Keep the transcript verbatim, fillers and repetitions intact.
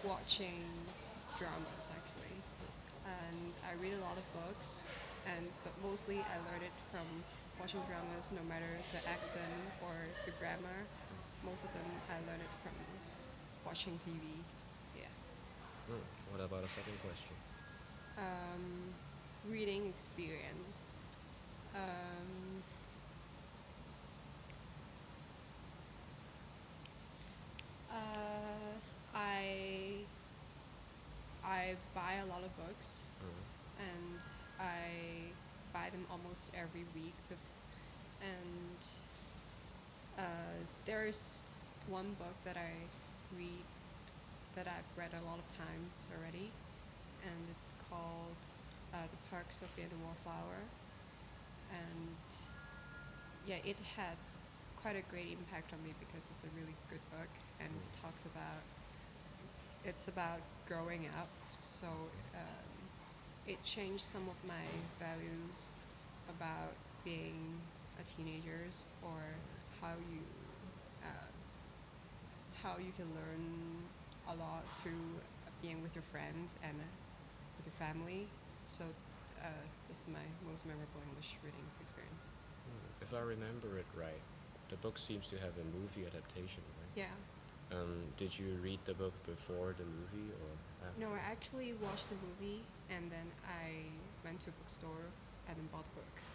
watching dramas actually, and I read a lot of books, and but mostly I learn it from watching dramas. No matter the accent or the grammar, most of them I learn it from watching T V. Yeah. Mm. What about a second question? Um, reading experience. Um, uh, I I buy a lot of books, Mm. and I buy them almost every week. Bef- and uh, there's one book that I read that I've read a lot of times already, and it's called uh, The Perks of Being a Wallflower. And yeah, it has quite a great impact on me because it's a really good book, and it Mm. talks about it's about growing up. So um, it changed some of my values about being a teenagers, or how you uh, how you can learn a lot through being with your friends and with your family. So uh, this is my most memorable English reading experience. Mm. If I remember it right, the book seems to have a movie adaptation, right? Yeah. Um, did you read the book before the movie or No, after? I actually watched the movie, and then I went to a bookstore and then bought the book.